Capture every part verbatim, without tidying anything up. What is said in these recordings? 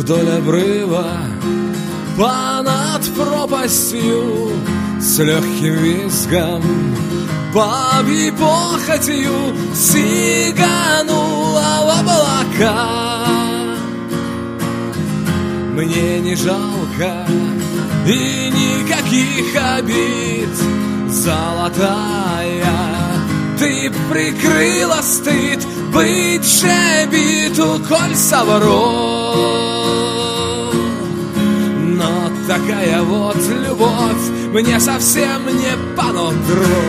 вдоль обрыва, понад пропастью, с легким визгом, бабьей похотью сиганула в облака. Мне не жалко и никаких обид, золотая, ты прикрыла стыд быть же биту, коль совру. Но такая вот любовь мне совсем не по нутру.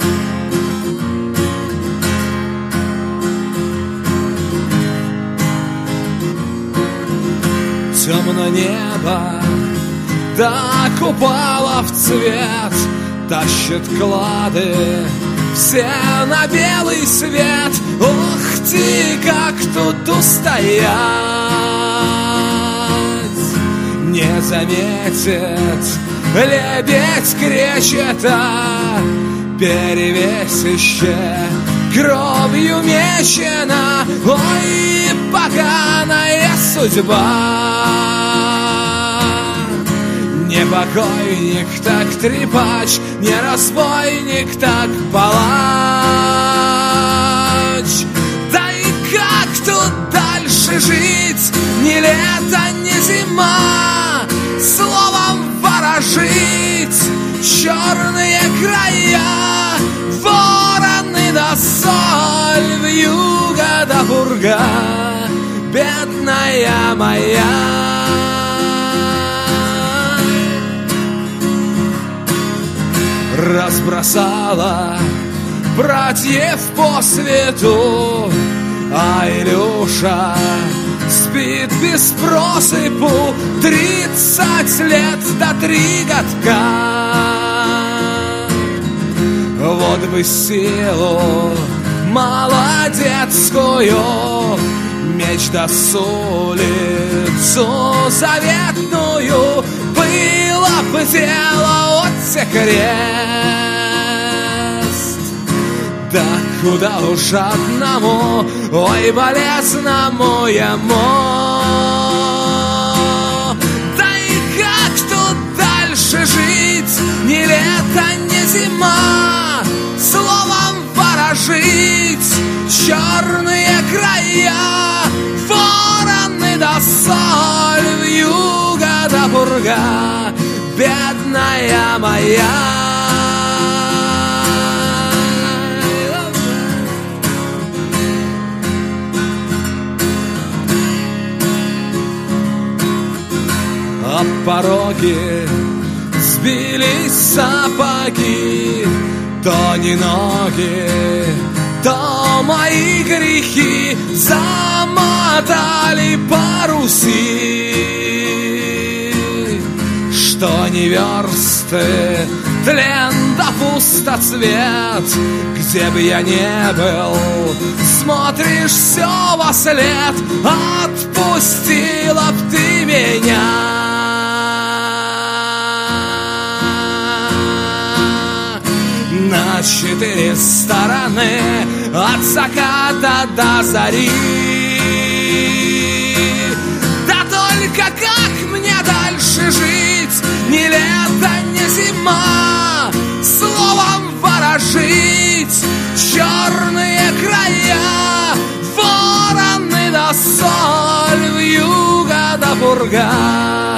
Темное небо, да купала в цвет, тащит клады все на белый свет. Ух ты, как тут устоять, не заметит лебедь кречета, перевесище кровью мечена. Ой, поганая судьба, не покойник, так трепач, не разбойник, так палач. Да и как тут дальше жить? Ни лето, ни зима, словом ворожить черные края, вороны да соль, вьюга да пурга, бедная моя. Разбросала братьев по свету, а Илюша спит без просыпу. Тридцать лет до три годка. Вот бы силу молодецкую, меч да с улицу заветную, было бы дело отсек крест. Да куда уж одному, ой, болезному ему. Да и как тут дальше жить? Ни лето, ни зима, словом ворожить черные края, вороны да соль, вьюга да пурга, бедная моя. Об пороги сбились сапоги, то не ноги, то мои грехи замотали паруси. Что не версты, тлен да пустоцвет, где бы я не был, смотришь все во след. Отпустила б ты меня на четыре стороны, от заката до зари. Да только как мне дальше жить? Ни лето, ни зима, словом ворожить черные края, вороны да соль, вьюга да пурга,